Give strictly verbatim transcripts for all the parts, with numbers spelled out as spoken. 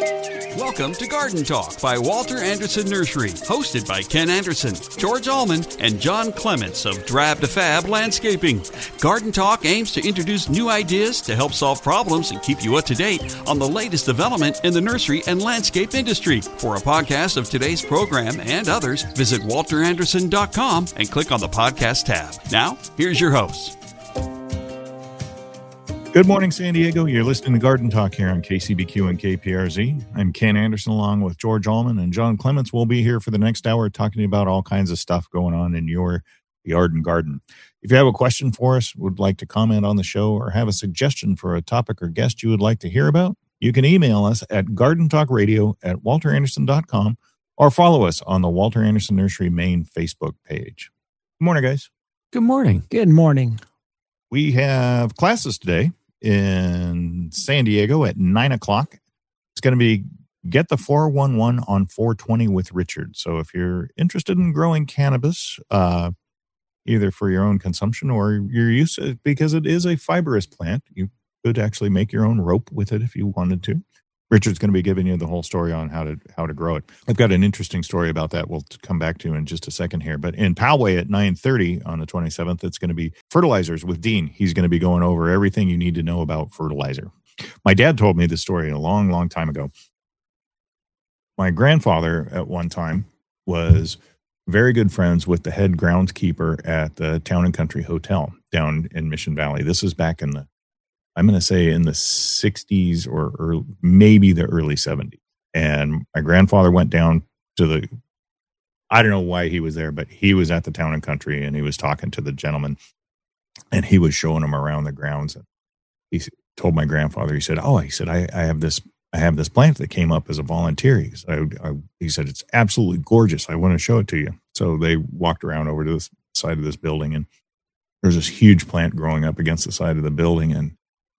Welcome to Garden Talk by Walter Anderson Nursery, hosted by Ken Anderson, George Allman, and John Clements of Drab to Fab Landscaping. Garden Talk aims to introduce new ideas to help solve problems and keep you up to date on the latest development in the nursery and landscape industry. For a podcast of today's program and others, visit walter anderson dot com and click on the podcast tab. Now, here's your host. Good morning, San Diego. You're listening to Garden Talk here on K C B Q and K P R Z. I'm Ken Anderson along with George Allman, and John Clements will be here for the next hour talking about all kinds of stuff going on in your yard and garden. If you have a question for us, would like to comment on the show, or have a suggestion for a topic or guest you would like to hear about, you can email us at garden talk radio at walter anderson dot com or follow us on the Walter Anderson Nursery main Facebook page. Good morning, guys. Good morning. Good morning. We have classes today in San Diego at nine o'clock. It's going to be Get the four one one on four twenty with Richard. So if you're interested in growing cannabis, uh, either for your own consumption or your use, because it is a fibrous plant, you could actually make your own rope with it if you wanted to. Richard's going to be giving you the whole story on how to how to grow it. I've got an interesting story about that we'll come back to in just a second here. But in Poway at nine thirty on the twenty-seventh, it's going to be fertilizers with Dean. He's going to be going over everything you need to know about fertilizer. My dad told me this story a long, long time ago. My grandfather at one time was very good friends with the head groundskeeper at the Town and Country Hotel down in Mission Valley. This is back in the I'm going to say in the sixties or, or maybe the early seventies. And my grandfather went down to the, I don't know why he was there, but he was at the Town and Country and he was talking to the gentleman and he was showing him around the grounds. And he told my grandfather, he said, oh, he said, I, I have this, I have this plant that came up as a volunteer. He said, I, I, he said, it's absolutely gorgeous. I want to show it to you. So they walked around over to the side of this building and there's this huge plant growing up against the side of the building. And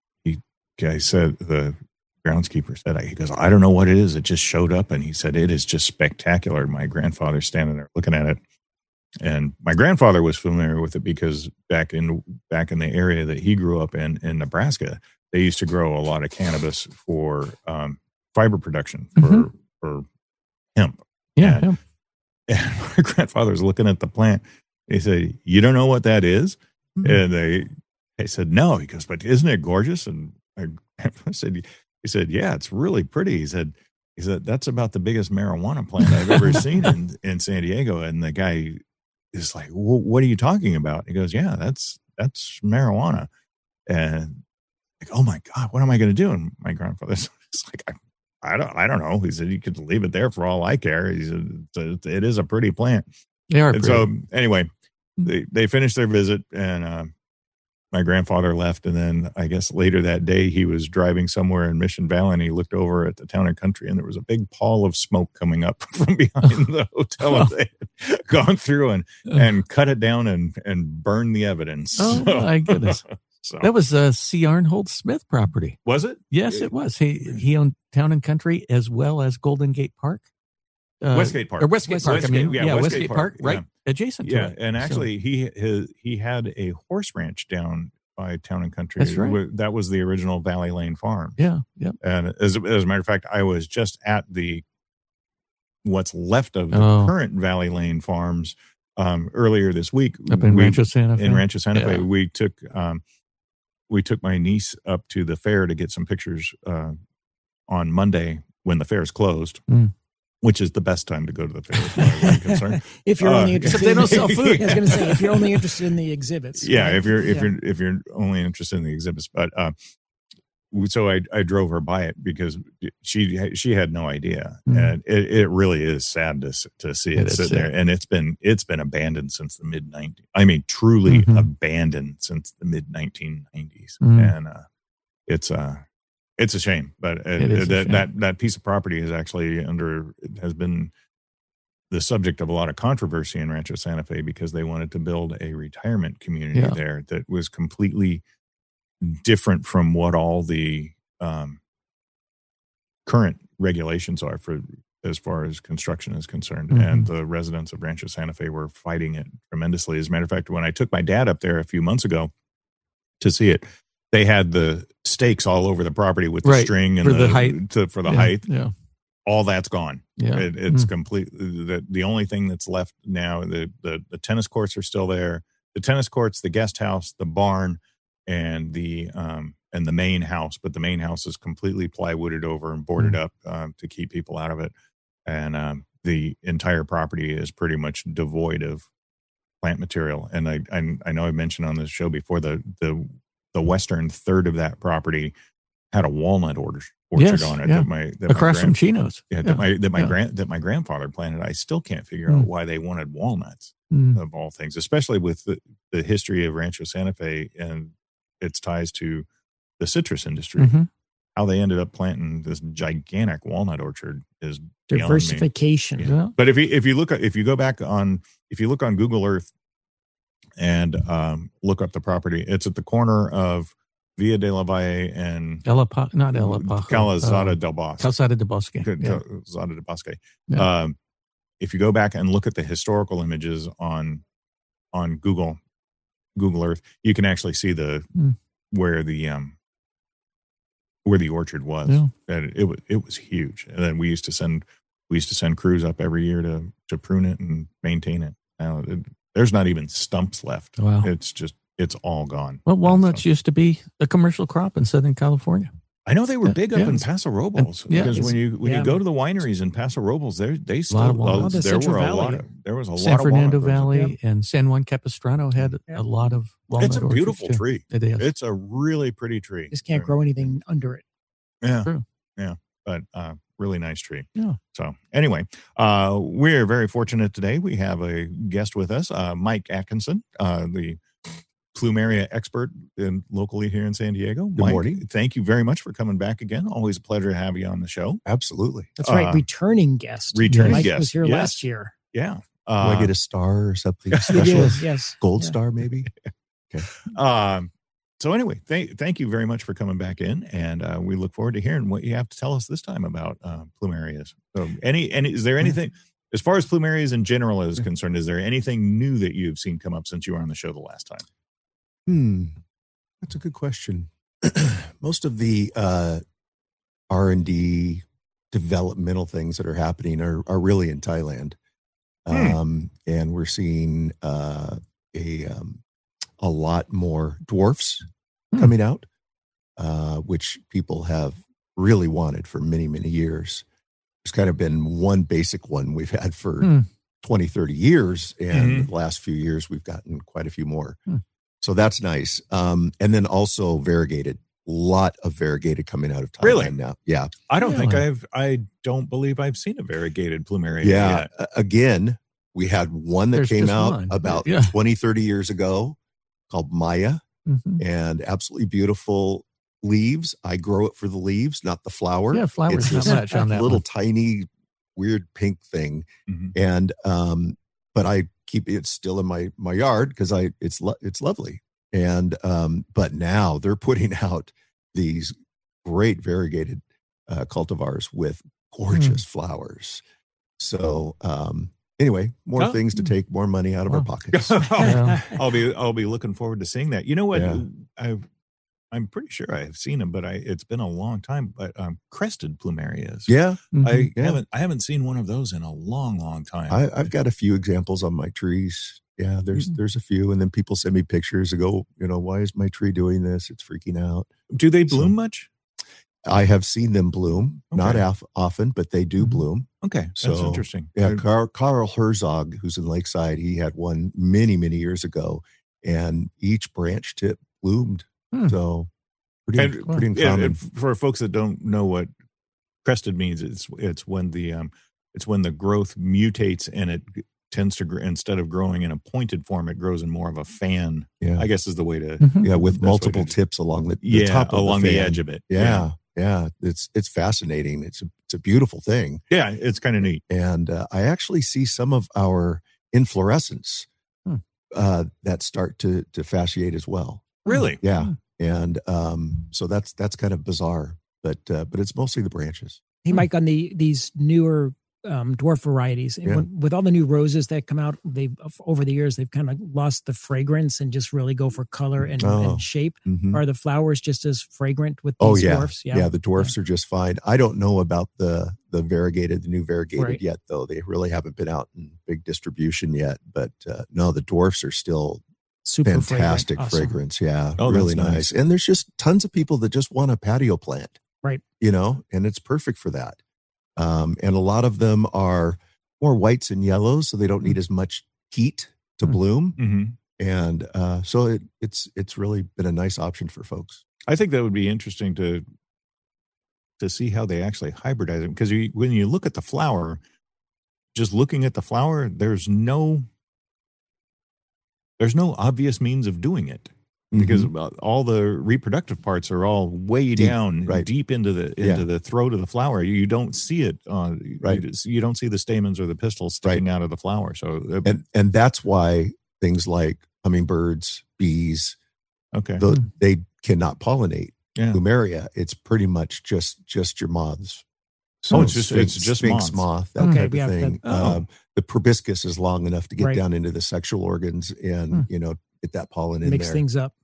guy said, the groundskeeper said, he goes, I don't know what it is. It just showed up. And he said, it is just spectacular. My grandfather's standing there looking at it. And my grandfather was familiar with it because back in, back in the area that he grew up in, in Nebraska, they used to grow a lot of cannabis for um, fiber production for, mm-hmm. for hemp. Yeah. And, and my grandfather's looking at the plant. He said, you don't know what that is? Mm-hmm. And they, they said, no. He goes, but isn't it gorgeous? And I said, he said, yeah, it's really pretty. He said, he said, that's about the biggest marijuana plant I've ever seen in, in San Diego. And the guy is like, well, what are you talking about? He goes, yeah, that's, that's marijuana. And like, oh my God, what am I going to do? And my grandfather's like, I, I don't, I don't know. He said, you could leave it there for all I care. He said, it's a, it is a pretty plant. They are. And pretty. So anyway, they, they finished their visit and, uh, my grandfather left, and then I guess later that day he was driving somewhere in Mission Valley and he looked over at the Town and Country and there was a big pall of smoke coming up from behind the hotel. And they had gone through and, and cut it down and, and burned the evidence. Oh, so, my goodness. So. That was a C. Arnold Smith property. Was it? Yes, it was. He he owned Town and Country as well as Golden Gate Park. Uh, Westgate Park. Or Westgate Park, Westgate, I mean. yeah, Yeah, Westgate, Westgate Park, Park, right yeah. adjacent to yeah, it. and actually so. he his, he had a horse ranch down by Town and Country. That's right. That was the original Valley Lane Farm. Yeah, yeah. And as, as a matter of fact, I was just at the what's left of the oh. current Valley Lane Farms um, earlier this week. Up in we, Rancho Santa Fe. In Rancho Santa yeah. Fe, we took um, we took my niece up to the fair to get some pictures uh, on Monday when the fair is closed. Mm. Which is the best time to go to the fair, as far as I'm concerned. If you're uh, only interested, they in don't the, sell food. I was going to say, if you're only interested in the exhibits. Yeah, right? if you're if yeah. you're if you're only interested in the exhibits, but uh, so I I drove her by it because she she had no idea, mm-hmm. and it, it really is sad to to see it, it sit there, and it's been it's been abandoned since the mid nineties. I mean, truly mm-hmm. abandoned since the mid nineteen nineties, mm-hmm. and uh, it's uh it's a shame, but uh, that shame. that that piece of property is actually under has been the subject of a lot of controversy in Rancho Santa Fe because they wanted to build a retirement community yeah. there that was completely different from what all the um, current regulations are for as far as construction is concerned. Mm-hmm. And the residents of Rancho Santa Fe were fighting it tremendously. As a matter of fact, when I took my dad up there a few months ago to see it, they had the stakes all over the property with the Right, string and for the, the height. to, for the yeah, height. Yeah. All that's gone. Yeah. It, it's Mm. complete. The, the only thing that's left now, the, the, the tennis courts are still there. The tennis courts, the guest house, the barn, and the um and the main house. But the main house is completely plywooded over and boarded Mm. up um, to keep people out of it. And um, the entire property is pretty much devoid of plant material. And I I, I know I mentioned on this show before, the the the western third of that property had a walnut orchard, orchard Yes, on it yeah. that my that Across my from grand, Chino's. yeah, Yeah. that my that my Yeah. grand that my grandfather planted. I still can't figure Mm. out why they wanted walnuts Mm. of all things, especially with the, the history of Rancho Santa Fe and its ties to the citrus industry. Mhm. How they ended up planting this gigantic walnut orchard is beyond me. Diversification. Yeah. But if you if you look at if you go back on if you look on Google Earth and um, look up the property, it's at the corner of Villa de la Valle and Ella Pa- not Ella Pajo. Calzada uh, del Bosque. Calzada de Bosque. Yeah. Calzada de Bosque. Yeah. Um, if you go back and look at the historical images on on Google Google Earth, you can actually see the Mm. where the um where the orchard was. Yeah. And it was it was huge. And then we used to send we used to send crews up every year to to prune it and maintain it. Now it, there's not even stumps left. Wow. It's just it's all gone. Well, walnuts So- used to be a commercial crop in Southern California. I know they were Yeah, big up yeah. in Paso Robles And- yeah, because it's- when you when yeah. you go to the wineries in Paso Robles, there they still of walnuts. uh, Oh, the there Central were a Valley. lot of there was a San lot Fernando of walnut groves. Valley and San Juan Capistrano had Yeah. a lot of walnut It's a orchards, beautiful too. tree. It is. It's a really pretty tree. Just can't grow anything under it. Yeah, True. yeah, but uh, really nice tree. Yeah. So anyway, uh, we're very fortunate today. We have a guest with us, uh, Mike Atkinson, uh, the plumeria expert in, locally here in San Diego. Good Mike, morning. thank you very much for coming back again. Always a pleasure to have you on the show. Absolutely. That's right. Uh, returning guest. returning Mike guest, was here yes. last year. Yeah. Do Uh, I get a star or something You special? did, yes. Gold Yeah. star, maybe? Um, so anyway, thank thank you very much for coming back in, and uh, we look forward to hearing what you have to tell us this time about uh, plumerias. So, any any is there anything as far as plumerias in general is concerned? Is there anything new that you've seen come up since you were on the show the last time? Hmm. That's a good question. Most of the uh, R and D developmental things that are happening are, are really in Thailand. Hmm. Um, and we're seeing uh, a um, a lot more dwarfs Hmm. coming out, uh, which people have really wanted for many, many years. There's kind of been one basic one we've had for Hmm. twenty, thirty years. And Mhm. the last few years, we've gotten quite a few more. Hmm. So that's nice. Um, and then also variegated, lot of variegated coming out of Thailand Really? now. Yeah. I don't think Really? I've I don't believe I've seen a variegated plumeria Yeah. yet. A- Again, we had one that There's came just out one. about Yeah. twenty, thirty years ago called Maya, Mhm. and absolutely beautiful leaves. I grow it for the leaves, not the flower. Yeah, flowers It's not this much on that little one. tiny weird pink thing. Mhm. And um but I keep it still in my my yard because I it's lo- it's lovely. And um but now they're putting out these great variegated uh, cultivars with gorgeous flowers. So um anyway, more Oh. things to take more money out of our Wow. pockets. Yeah. I'll be I'll be looking forward to seeing that. You know what? Yeah. I've I'm pretty sure I've seen them, but I it's been a long time. But um, crested plumerias. Yeah, Mhm. I Yeah. haven't I haven't seen one of those in a long, long time. I, I've got a few examples on my trees. Yeah, there's Mhm. there's a few, and then people send me pictures and go, you know, why is my tree doing this? It's freaking out. Do they bloom So- much? I have seen them bloom, not Okay. af- often, but they do Mhm. bloom. Okay, that's So, interesting. Yeah, I- Carl, Carl Herzog, who's in Lakeside, he had one many, many years ago, and each branch tip bloomed. Hmm. So pretty, And- pretty yeah, uncommon. and for folks that don't know what crested means, it's it's when the um it's when the growth mutates and it tends to gr- instead of growing in a pointed form, it grows in more of a fan. yeah, I guess is the way to Mhm. yeah, with That's what multiple it is. tips along the, the yeah top of along the, the, fan. edge of it. Yeah, yeah, it's it's fascinating. It's a, it's a beautiful thing. yeah, it's kind of neat. And uh, I actually see some of our inflorescence Hmm. uh, that start to to fasciate as well. Really, Yeah, Hmm. and um, so that's that's kind of bizarre, but uh, but it's mostly the branches. Hey, Mike, on the these newer um, dwarf varieties. And Yeah. when, with all the new roses that come out, they've over the years they've kind of lost the fragrance and just really go for color and, Oh. and shape. Mhm. Are the flowers just as fragrant with these Oh yeah. dwarfs? yeah, The dwarfs are just fine. I don't know about the the variegated, the new variegated Right. yet, though. They really haven't been out in big distribution yet. But uh, no, the dwarfs are still Super fantastic fragrant. Awesome. fragrance. Yeah, Oh, really that's nice. nice. And there's just tons of people that just want a patio plant. Right. You know, and it's perfect for that. Um, and a lot of them are more whites and yellows, so they don't need as much heat to Mm. bloom. Mm-hmm. And uh, so it, it's it's really been a nice option for folks. I think that would be interesting to to see how they actually hybridize them, because you, when you look at the flower, just looking at the flower, there's no there's no obvious means of doing it, because Mhm. uh, all the reproductive parts are all way Deep, down, right. deep into the into Yeah. the throat of the flower. You don't see it, uh, Right. You, you don't see the stamens or the pistils sticking out of the flower. So, uh, and and that's why things like hummingbirds, bees, okay, the, they cannot pollinate yeah. plumeria. It's pretty much just just your moths. Oh, it's just- it's Sphinx- just Sphinx moths. moth, that Okay, type of yeah, thing. that- oh. Um, the proboscis is long enough to get Right. down into the sexual organs and Hmm. you know get that pollen in Mix there. things up.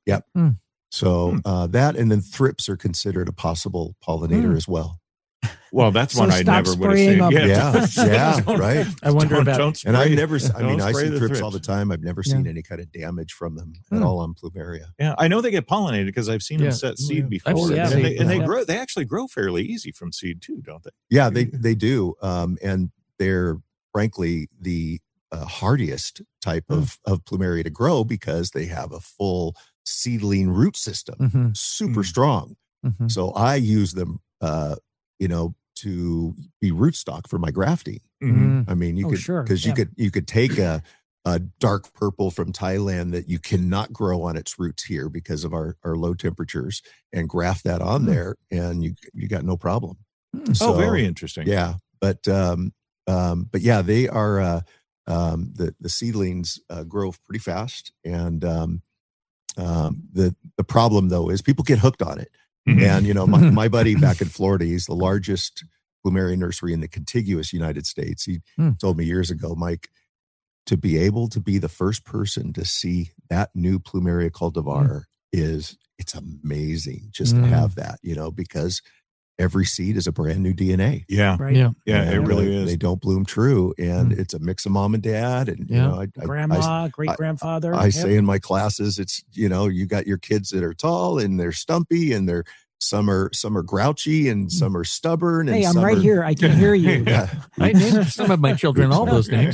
So Hmm. uh, that and then thrips are considered a possible pollinator Hmm. as well. Well, that's So one I stop never would have spraying seen. up. Yeah, yeah, Don't- right. I wonder don't- about- don't And I've spray- never, I mean, don't I spray see the thrips all the time. I've never seen Yeah. any kind of damage from them Hmm. at all on plumeria. Yeah, I know they get pollinated because I've seen Yeah. them set seed I've before, seen and, seed, they, and they yeah. grow. They actually grow fairly easy from seed too, don't they? Yeah, they they do, um, and they're frankly the uh, hardiest type of of plumeria to grow because they have a full seedling root system, Mm-hmm. super Mm. strong. Mm-hmm. So I use them, uh, you know, to be rootstock for my grafting. Mm-hmm. I mean, you Oh, could sure, because yeah. you could you could take a a dark purple from Thailand that you cannot grow on its roots here because of our our low temperatures and graft that on Hmm. there, and you you got no problem. Hmm. So, oh, very interesting. yeah, but um, um, but yeah, they are uh, um, the the seedlings uh, grow pretty fast, and um, um, the the problem though is people get hooked on it. Mhm. And you know, my, my buddy back in Florida, he's the largest plumeria nursery in the contiguous United States. He Hmm. told me years ago, Mike, to be able to be the first person to see that new plumeria cultivar is it's amazing just Hmm. to have that, you know, because every seed is a brand new D N A. yeah, Right. Yeah. yeah, it And, really uh, is. They don't bloom true, and Hmm. it's a mix of mom and dad, and you Yeah. know, I, I- I, Grandma, great grandfather. I say in my classes, it's, you know, you got your kids that are tall and they're stumpy and they're some are some are grouchy and some are stubborn. And Hey, I'm some right are- here. I can hear you. Yeah, I named some of my children all those names.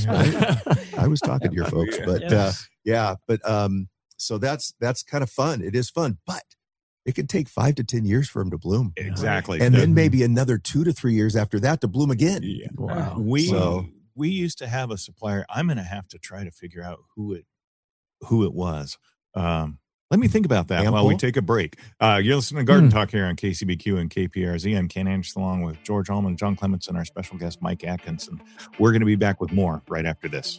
I was talking to your folks, but uh, Yes. yeah, but um, so that's that's kind of fun. It is fun, but it can take five to ten years for them to bloom, exactly, and The- then maybe another two to three years after that to bloom again. yeah. Wow. we So- we used to have a supplier. I'm going to have to try to figure out who it who it was. Um, let me think about that while we Ample? take a break. Uh, you're listening to Garden Hmm. Talk here on K C B Q and K P R Z. I'm Ken Anderson along with George Allman, John Clements, and our special guest Mike Atkinson. We're going to be back with more right after this.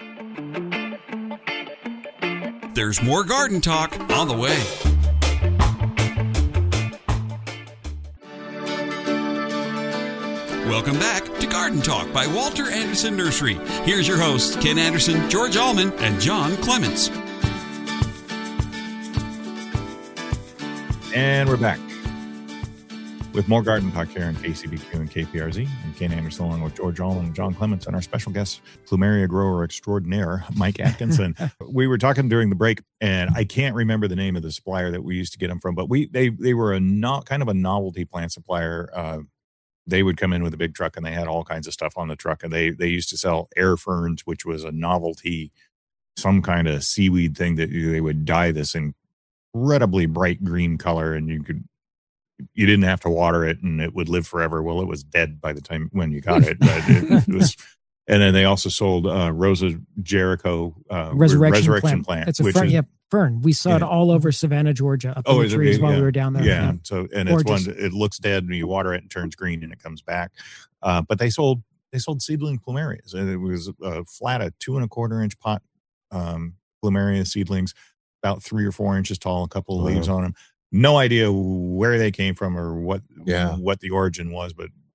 There's more Garden Talk on the way. Welcome back to Garden Talk by Walter Anderson Nursery. Here's your hosts, Ken Anderson, George Allman, and John Clements. And we're back with more Garden Talk here on K C B Q and K P R Z. I'm Ken Anderson along with George Allman and John Clements and our special guest, plumeria grower extraordinaire, Mike Atkinson. We were talking during the break, and I can't remember the name of the supplier that we used to get them from, but we they they were a not kind of a novelty plant supplier. Uh, they would come in with a big truck, and they had all kinds of stuff on the truck, and they they used to sell air ferns, which was a novelty, some kind of seaweed thing that they would dye this incredibly bright green color, and you could you didn't have to water it and it would live forever. Well, it was dead by the time when you got it, but it, it was. And then they also sold uh, Rosa Jericho uh, Resurrection, Resurrection plant. Plant. It's a which fern. is, yeah, fern. We saw it yeah. all over Savannah, Georgia, up Oh, in the is it- trees while yeah. we were down there. yeah. So and it's Gorgeous. one. It looks dead and you water it and turns green and it comes back. Uh, but they sold they sold seedling plumerias, and it was a flat, a two and a quarter inch pot um, plumeria seedlings, about three or four inches tall, a couple of Wow. leaves on them. No idea where they came from or what Yeah. what the origin was, but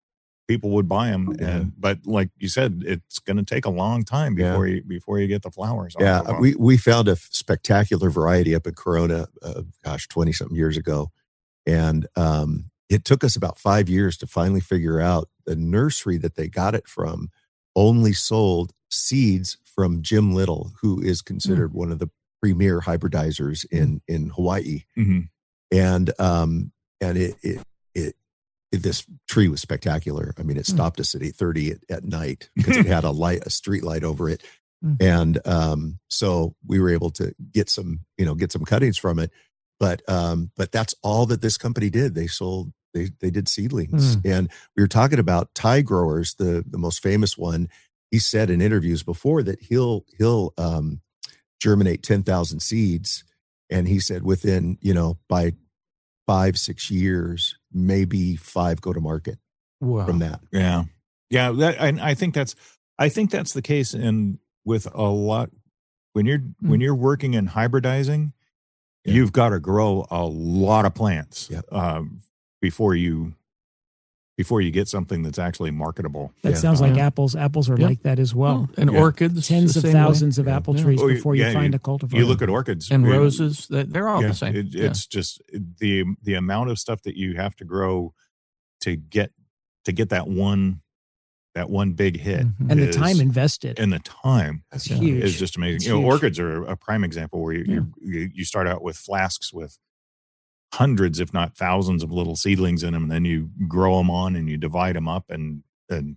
people would buy them. Yeah. And but like you said, it's going to take a long time before you before you get the flowers. off Yeah, of them. we we found a spectacular variety up in Corona, uh, gosh, twenty something years ago, and um, it took us about five years to finally figure out the nursery that they got it from only sold seeds from Jim Little, who is considered mm. one of the premier hybridizers in in Hawaii, mm-hmm. and um, and it it. it this tree was spectacular. I mean, it stopped us at eight thirty at, at night because it had a light, a street light over it. And um, so we were able to get some, you know, get some cuttings from it. But um, but that's all that this company did. They sold, they they did seedlings. Mm. And we were talking about Thai growers, the the most famous one. He said in interviews before that he'll he'll um, germinate ten thousand seeds. And he said within, you know, by five, six years, maybe five go to market wow. from that. Yeah. Yeah. That, I, I think that's, I think that's the case in with a lot when you're, mm. when you're working in hybridizing, yeah. you've got to grow a lot of plants yeah. um, before you, before you get something that's actually marketable. That yeah. sounds like yeah. apples. Apples are yeah. like that as well. And yeah. orchids. Tens of thousands way. of apple yeah. trees oh, before you yeah, find you, a cultivar. You look at orchids. And it, roses, they're all yeah, the same. It, yeah. It's just the the amount of stuff that you have to grow to get to get that one that one big hit. Mm-hmm. And is, the time invested. And the time That's yeah, huge. is just amazing. It's you know, huge. orchids are a prime example where you, yeah. you you start out with flasks with hundreds, if not thousands, of little seedlings in them, and then you grow them on and you divide them up, and and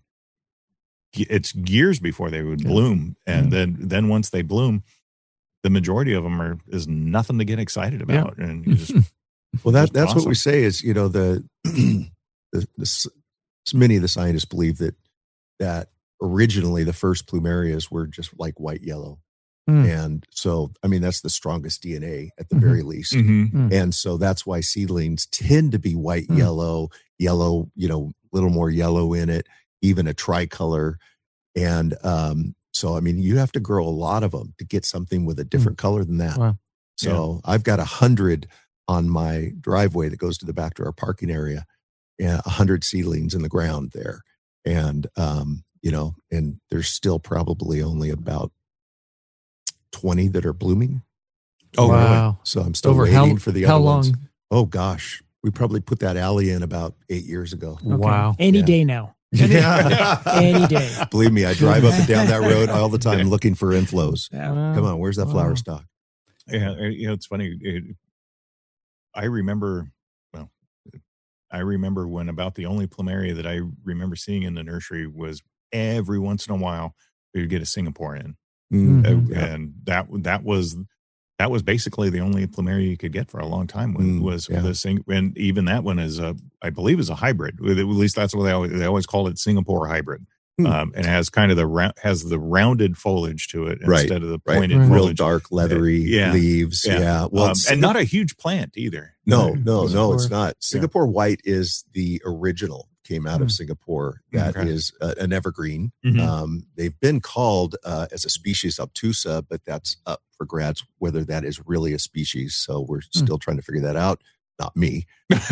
it's years before they would yeah. bloom, and yeah. then then once they bloom, the majority of them are is nothing to get excited about, yeah. and you just well that just that's awesome. What we say is, you know, the, the, the many of the scientists believe that that originally the first plumerias were just like white yellow. Mm. And so, I mean, that's the strongest D N A at the mm-hmm. very least. Mm-hmm. And so that's why seedlings tend to be white, mm. yellow, yellow, you know, a little more yellow in it, even a tricolor. And um, so, I mean, you have to grow a lot of them to get something with a different mm. color than that. Wow. So yeah. I've got a hundred on my driveway that goes to the back to our parking area, and a hundred seedlings in the ground there. And, um, you know, and there's still probably only about twenty that are blooming. Oh, wow. Really? So I'm still Over waiting how, for the how other long? ones. Oh gosh. We probably put that alley in about eight years ago. Okay. Wow. Any yeah. day now. Yeah. Any day. Believe me, I drive up and down that road all the time looking for inflows. Yeah. Come on, where's that flower Wow. stock? Yeah, you know, it's funny. It, I remember, well, I remember when about the only plumeria that I remember seeing in the nursery was every once in a while we would get a Singapore in. Mm-hmm. Uh, yeah. And that that was that was basically the only plumeria you could get for a long time. Was, Mm, was yeah. the sing, and even that one is a, I believe, is a hybrid. At least that's what they always they always call it, Singapore hybrid. Hmm. Um, and it has kind of the ra- has the rounded foliage to it Right, instead of the right. pointed Right. Real foliage. dark, leathery Yeah. leaves. Yeah. Yeah. Well, Um, and not a huge plant either. No, Right. no, no, it's Singapore. not. Singapore white is the original, came out of Mm. Singapore. That Okay. is uh, an evergreen. Mhm. Um, they've been called uh, as a species obtusa, but that's up for grabs whether that is really a species. So we're still trying to figure that out. Not me.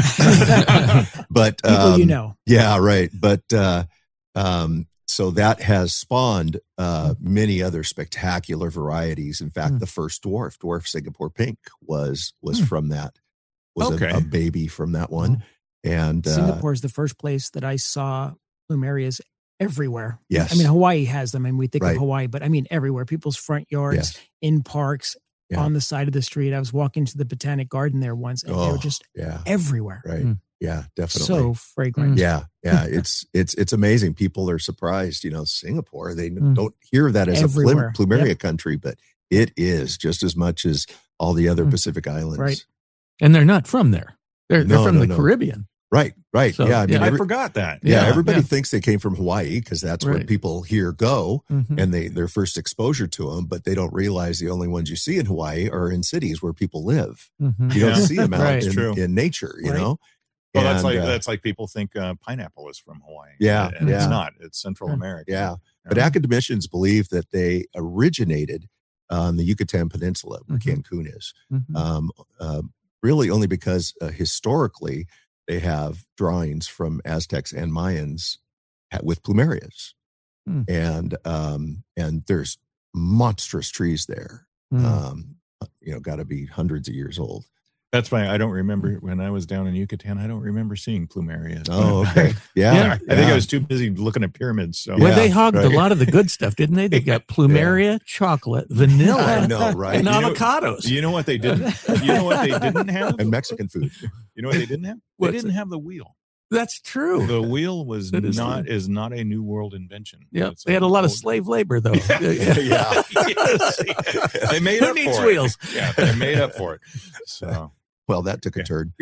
But People um, you know. yeah, right. But uh, um, so that has spawned uh, many other spectacular varieties. In fact, Mm. the first dwarf, dwarf Singapore pink, was was Mm. from that. Was Okay. a, a baby from that one. And uh, Singapore is the first place that I saw plumerias everywhere. Yes. I mean, Hawaii has them, and we think Right. of Hawaii, but I mean, everywhere. People's front yards, Yes. in parks, Yeah. on the side of the street. I was walking to the Botanic Garden there once, and they Oh, were just yeah, everywhere. right. Mm. Yeah, definitely. So fragrant. yeah, yeah, it's it's it's amazing. People are surprised. You know, Singapore, they Mm. don't hear that as Everywhere. a plum, plumeria Yep. country, but it is just as much as all the other Mm. Pacific islands. Right. And they're not from there. They're, No, they're from no, the no. Caribbean. Right, right. So, yeah, I mean, yeah, I every- forgot that. yeah, Yeah, everybody yeah. thinks they came from Hawaii because that's where Right. people here go, Mhm. and they their first exposure to them. But they don't realize the only ones you see in Hawaii are in cities where people live. Mhm. You don't Yeah. see them out Right. in, True. in nature. You Right. know. Well, that's And, like uh, that's like people think uh, pineapple is from Hawaii. Yeah, and yeah. it's not. It's Central Yeah. America. yeah. But Yeah. academicians believe that they originated on the Yucatan Peninsula, where Mhm. Cancun is. Mhm. Um, uh, really, only because uh, historically they have drawings from Aztecs and Mayans with plumerias, Hmm. and um, and there's monstrous trees there. Hmm. Um, you know, got to be hundreds of years old. That's why I don't remember when I was down in Yucatan. I don't remember seeing plumerias. Oh, okay. Yeah. Yeah. I think yeah. I was too busy looking at pyramids. So Well, Yeah, they hogged right. a lot of the good stuff, didn't they? They got plumeria, chocolate, vanilla, I know, right? and You know- avocados. you know what they didn't? You know what they didn't have? And Mexican food. You know what they didn't have? They What's didn't it? have the wheel. That's true. The wheel was That is not true. is not a new world invention. Yeah, It's they had a lot of old- slave labor, though. Yeah. They made Who up needs for wheels? it. Yeah, they made up for it. So Well, that took a Yeah. turn.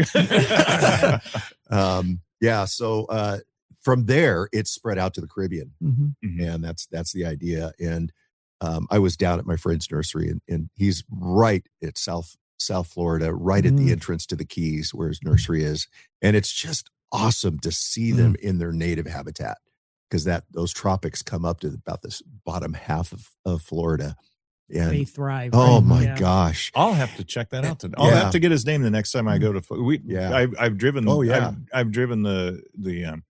um, yeah. So uh, from there, it's spread out to the Caribbean, Mhm. and that's that's the idea. And um, I was down at my friend's nursery, and, and he's right at South South Florida, right at the Mm. entrance to the Keys, where his nursery is, and it's just awesome to see them in their native habitat, because that those tropics come up to about this bottom half of, of Florida, and They thrive. oh right? my Yeah. gosh, I'll have to check that out. Today. I'll Yeah. have to get his name the next time I go to. We Yeah. I've, I've driven. Oh, yeah. I've, I've driven the the um,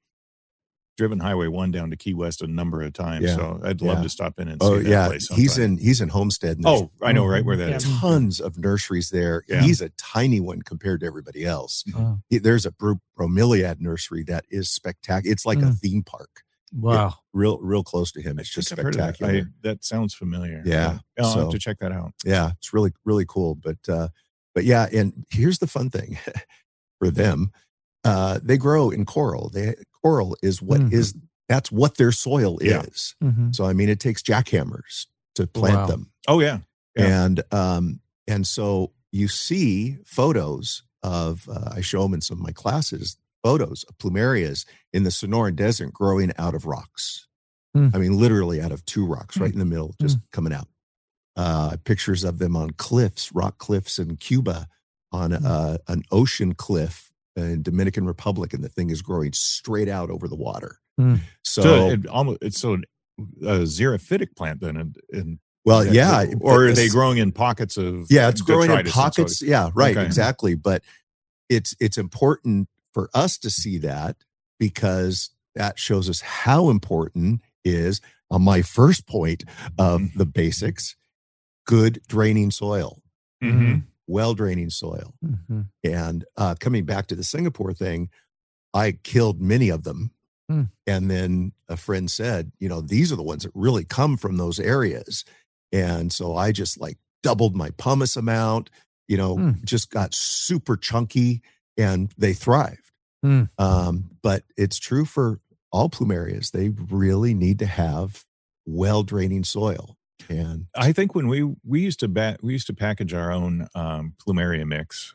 driven Highway One down to Key West a number of times. Yeah. So I'd love Yeah. to stop in and oh see that yeah, place. he's sometime. in he's in Homestead. and there's Oh, I know right where that Yeah. is. tons of nurseries there. Yeah. He's a tiny one compared to everybody else. Oh, He- There's a bro- bromeliad nursery that is spectacular. It's like a Mm. theme park, wow. real real close to him. I It's just think I've heard of that. spectacular. I, that sounds familiar. Yeah. I'll So- have to check that out. Yeah, it's really really cool. But uh, but yeah, and here's the fun thing for them: uh, they grow in coral. They coral is what is Mhm. that's what their soil Yeah. is. Mhm. So I mean, it takes jackhammers to plant Wow. them. Oh yeah. Yeah. And um and so you see photos of uh, I show them in some of my classes photos of plumerias in the Sonoran Desert growing out of rocks. Hmm. I mean, literally out of two rocks right Hmm. in the middle, just coming out. Uh, pictures of them on cliffs, rock cliffs in Cuba, on Hmm. uh, an ocean cliff in Dominican Republic, and the thing is growing straight out over the water. Hmm. So, So it almost it's so a xerophytic plant then, and, and well, yeah, or are it's- they growing in pockets of Yeah, it's growing in detritus and so- pockets. Yeah, right, Okay. exactly. But it's it's important for us to see that, because that shows us how important is on my first point of Mm-hmm. the basics: good draining soil, Mhm. well draining soil. Mhm. And uh, coming back to the Singapore thing, I killed many of them. Hmm. And then a friend said, you know, these are the ones that really come from those areas. And so I just like doubled my pumice amount, you know, Hmm. just got super chunky, and they thrived. Hmm. Um, but it's true for all plumerias. They really need to have well draining soil. And I think when we we used to ba- we used to package our own um, plumeria mix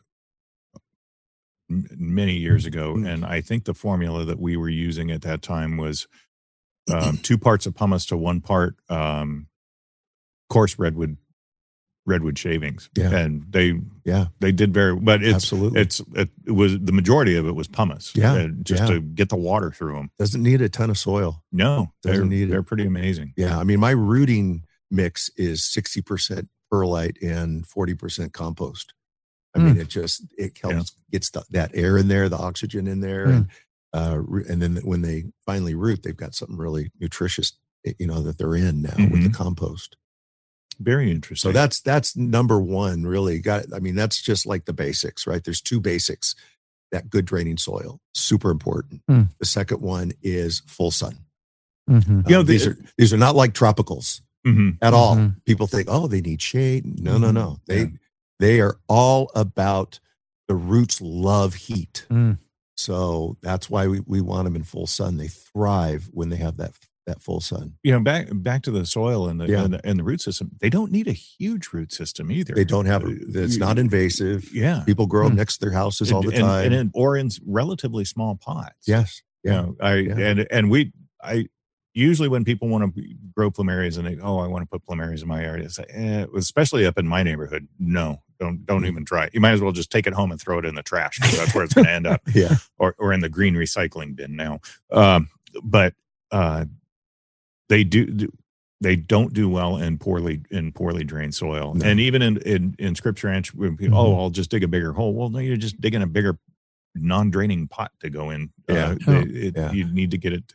m- many years ago, Mm. and I think the formula that we were using at that time was um, two parts of pumice to one part um, coarse redwood redwood shavings, Yeah. and they yeah, they did very. But it's absolutely. it's it, it was the majority of it was pumice, Yeah, and just yeah. to get the water through them. Doesn't need a ton of soil. No, Doesn't they're need it. they're pretty amazing. Yeah, I mean, my rooting mix is sixty percent perlite and forty percent compost. I mean, it just it helps gets the, that air in there, the oxygen in there, and uh, ro- and then when they finally root, they've got something really nutritious, you know, that they're in now with the compost. Very interesting. So that's that's number one. Really, got. I mean, that's just like the basics, right? There's two basics: that good draining soil, super important. Mm. The second one is full sun. Mhm. You know, Uh, these the- are these are not like tropicals Mhm. at all. Mhm. People think, oh, they need shade. No, no, Mhm. no. They Yeah. they are all about the roots love heat. Mm. So that's why we, we want them in full sun. They thrive when they have that that full sun. You know, back back to the soil and the, Yeah. and the and the root system. They don't need a huge root system either. They don't have Uh, it's you- not invasive. Yeah, People grow them Hmm. next to their houses all the and, time. and in, or in relatively small pots. yes. You Yeah. know, I Yeah. and and we I usually when people want to grow plumerias and they oh I want to put plumerias in my area, it's like, eh, especially up in my neighborhood. No, don't don't Mhm. even try. You might as well just take it home and throw it in the trash, because that's where it's going to end up. Yeah. or or in the green recycling bin now. Um, but uh, they do, do they don't do well in poorly in poorly drained soil. No. And even in in, in scripture, ranch, when people, oh, I'll just dig a bigger hole. Well, no, you're just digging a bigger non-draining pot to go in. Yeah. Uh, Oh. they- it- Yeah. You need to get it to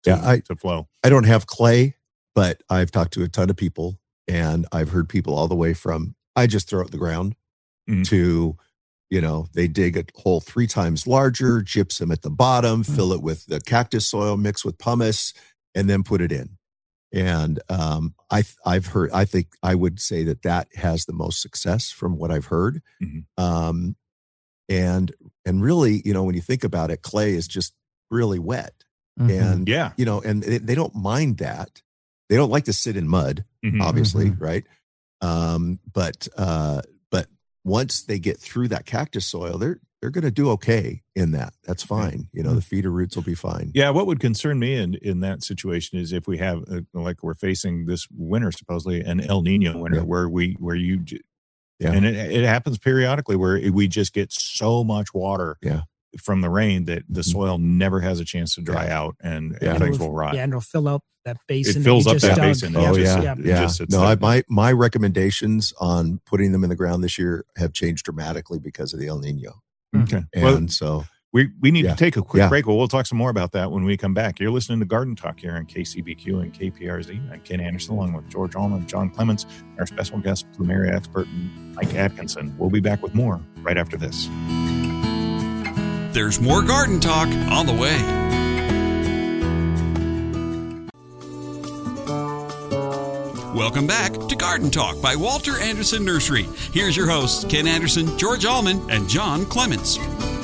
to, Yeah, I- to flow. I don't have clay, but I've talked to a ton of people, and I've heard people all the way from I just throw it in the ground Mhm. to, you know, they dig a hole three times larger, gypsum at the bottom, Mm. fill it with the cactus soil, mix with pumice, and then put it in. And um, I, I've heard, I think I would say that that has the most success from what I've heard. Mhm. Um, and and really, you know, when you think about it, clay is just really wet, Mhm. and Yeah. you know, and they, they don't mind that. They don't like to sit in mud, Mhm. obviously, Mhm. right? Um, but uh, but once they get through that cactus soil, they're they're going to do okay in that. That's fine. You know, the feeder roots will be fine. Yeah, what would concern me in, in that situation is if we have uh, like we're facing this winter, supposedly an El Nino winter, Yeah. where we where you j- Yeah. and it, it happens periodically where we just get so much water Yeah. from the rain that the Mhm. soil never has a chance to dry out and, Yeah. and things will rot. Yeah, and it'll fill out that basin. It that fills you up just that dug. basin. Oh It yeah, just- yeah. it yeah. just sits No, there. I, my my recommendations on putting them in the ground this year have changed dramatically because of the El Nino, Okay. and Well, so we, we need Yeah. to take a quick Yeah. break. Well, we'll talk some more about that when we come back. You're listening to Garden Talk here on K C B Q and K P R Z. I'm Ken Anderson along with George Allman, John Clements, our special guest, plumeria expert Mike Atkinson. We'll be back with more right after this. There's more Garden Talk on the way. Welcome back to Garden Talk by Walter Anderson Nursery. Here's your hosts, Ken Anderson, George Allman, and John Clements.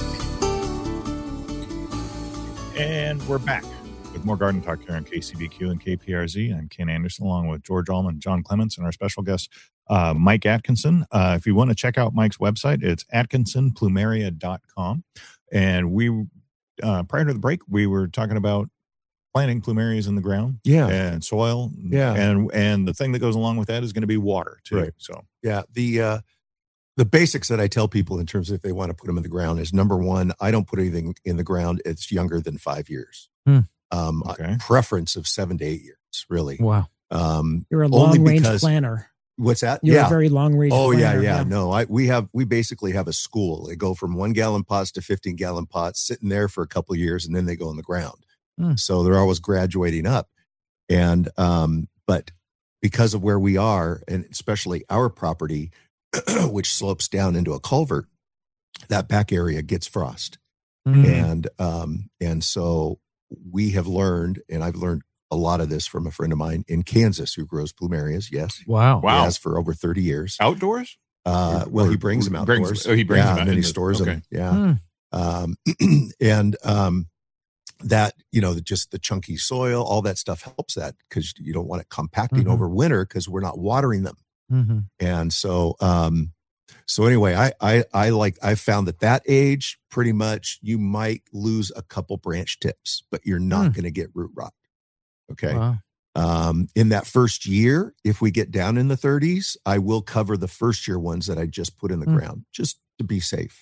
And we're back with more Garden Talk here on K C B Q and K P R Z. I'm Ken Anderson along with George Allman, John Clements, and our special guest, uh, Mike Atkinson. Uh, if you want to check out Mike's website, it's atkinson plumeria dot com. And we, uh, prior to the break, we were talking about planting plumerias in the ground yeah, and soil. Yeah. And, and the thing that goes along with that is going to be water too. Right. So, yeah. The uh, the basics that I tell people in terms of if they want to put them in the ground is number one, I don't put anything in the ground it's younger than five years. Hmm. Um, Okay. preference of seven to eight years, really. Wow. Um, You're a Only long range because- planner. what's that? You're yeah. a very long range. Oh yeah, planner. yeah. No, I we have we basically have a school. They go from one gallon pots to fifteen gallon pots, sitting there for a couple of years, and then they go in the ground. Hmm. So they're always graduating up. And um, but because of where we are, and especially our property, which slopes down into a culvert, that back area gets frost, Mm. and um, and so we have learned, and I've learned a lot of this from a friend of mine in Kansas who grows plumerias. Yes, Wow. Wow. he has for over thirty years. outdoors? Uh, Or- well, he or brings them brings- outdoors. oh, he brings yeah, them out and then in he the- stores okay. them. Yeah, Hmm. um, and um, that you know, just the chunky soil, all that stuff helps that because you don't want it compacting Mhm. over winter because we're not watering them. Mhm. And so, um, so anyway, I I I like I found that that age pretty much you might lose a couple branch tips, but you're not Hmm. going to get root rot. Okay. Wow. Um, in that first year, if we get down in the thirties, I will cover the first year ones that I just put in the Mm. ground just to be safe.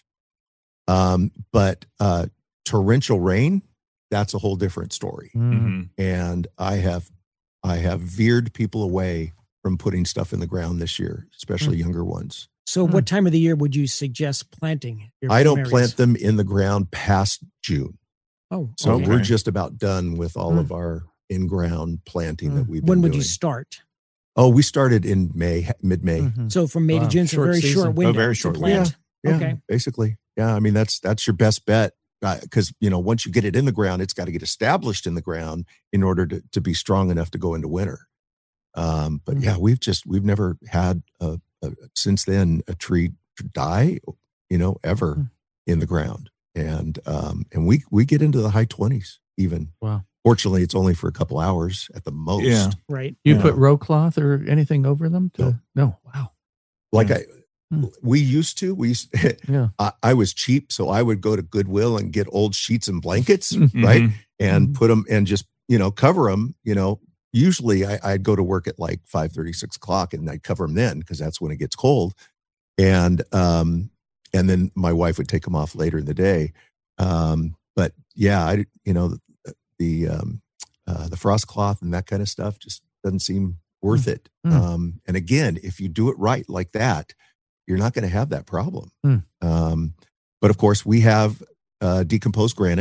Um, but uh, torrential rain, that's a whole different story. Mm. Mhm. And I have, I have veered people away from putting stuff in the ground this year, especially younger ones. So, Hmm. what time of the year would you suggest planting? Your I don't plumerias? plant them in the ground past June. Oh, So okay. we're just about done with all Hmm. of our in-ground planting that Hmm. we've been when would doing. you start? Oh, we started in May, mid-May. Mhm. So, from May Wow. to June, so Short very season. short Oh, window very to short plant. Yeah, Okay. basically. Yeah, I mean that's that's your best bet because you know once you get it in the ground, it's got to get established in the ground in order to to be strong enough to go into winter. Um, but Mhm. yeah, we've just we've never had a, a, since then a tree die, you know, ever Mhm. in the ground, and um, and we we get into the high twenties even. Wow. Fortunately, it's only for a couple hours at the most. Yeah. Right. You Yeah. put row cloth or anything over them? To, No. no. Wow. Like Yeah. I. Hmm. We used to. We used, Yeah. I, I was cheap, so I would go to Goodwill and get old sheets and blankets, Mhm. right? Mhm. And Mhm. put them and just you know cover them. You know, usually I, I'd go to work at like five thirty, six o'clock, and I'd cover them then because that's when it gets cold. And um, and then my wife would take them off later in the day. Um, but yeah, I you know the the, um, uh, the frost cloth and that kind of stuff just doesn't seem worth it. Mm. Um, and again, if you do it right like that, you're not going to have that problem. Mm. Um, but of course, we have uh, decomposed granite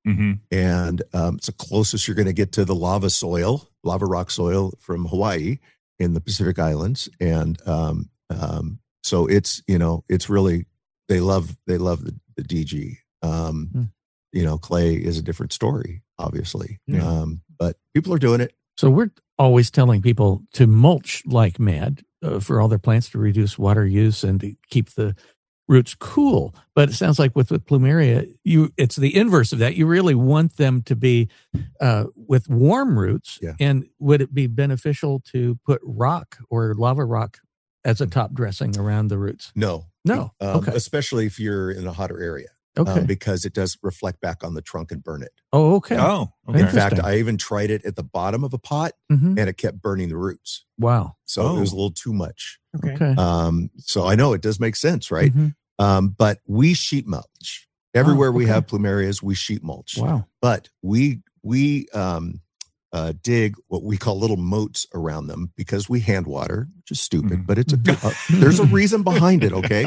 Mm-hmm. And um, it's the closest you're going to get to the lava soil, lava rock soil from Hawaii in the Pacific Islands. And um, um, so it's, you know, it's really, they love, they love the, the D G. Um, mm. You know, clay is a different story, obviously. Yeah. Um, but people are doing it. So we're always telling people to mulch like mad uh, for all their plants to reduce water use and to keep the roots cool. But it sounds like with, with plumeria, you it's the inverse of that. You really want them to be uh, with warm roots. Yeah. And would it be beneficial to put rock or lava rock as a top dressing around the roots? No. No. Um, okay. Especially if you're in a hotter area. Okay. Um, because it does reflect back on the trunk and burn it. Oh, okay. Oh, okay. In fact, I even tried it at the bottom of a pot mm-hmm. and it kept burning the roots. Wow. So oh. it was a little too much. Okay. okay. Um, so I know it does make sense, right? Mm-hmm. Um, but we sheet mulch. Everywhere oh, okay. we have plumerias, we sheet mulch. Wow. But we, we um, uh, dig what we call little moats around them because we hand water, which is stupid, mm-hmm. but it's a, uh, there's a reason behind it. Okay.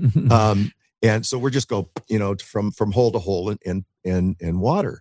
um, And so we're just go, you know, from from hole to hole and and and, and water.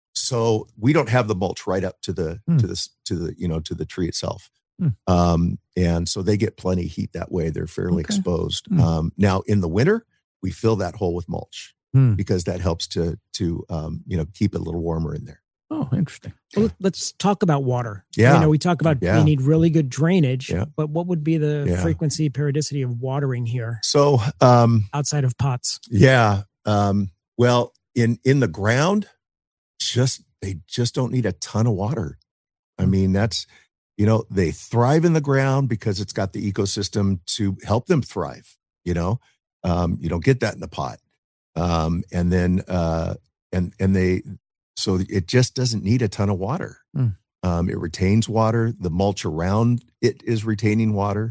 So we don't have the mulch right up to the mm. to the to the you know to the tree itself. Mm. Um, and so they get plenty of heat that way. They're fairly okay. exposed. Mm. Um, now in the winter, we fill that hole with mulch mm. because that helps to to um, you know keep it a little warmer in there. Oh, interesting. Well, let's talk about water. Yeah. You know, we talk about yeah. you need really good drainage, yeah. but what would be the yeah. frequency, periodicity of watering here? So, um, outside of pots. Yeah. Um, well, in, in the ground, just, they just don't need a ton of water. I mean, that's, you know, they thrive in the ground because it's got the ecosystem to help them thrive. You know, um, you don't get that in the pot. Um, and then, uh, and, and they, So it just doesn't need a ton of water. Mm. Um, it retains water. The mulch around it is retaining water.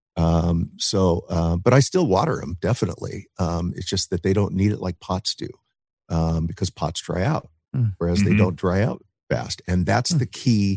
Um, so, uh, but I still water them, definitely. Um, it's just that they don't need it like pots do um, because pots dry out, mm. whereas mm-hmm. they don't dry out fast. And that's mm. the key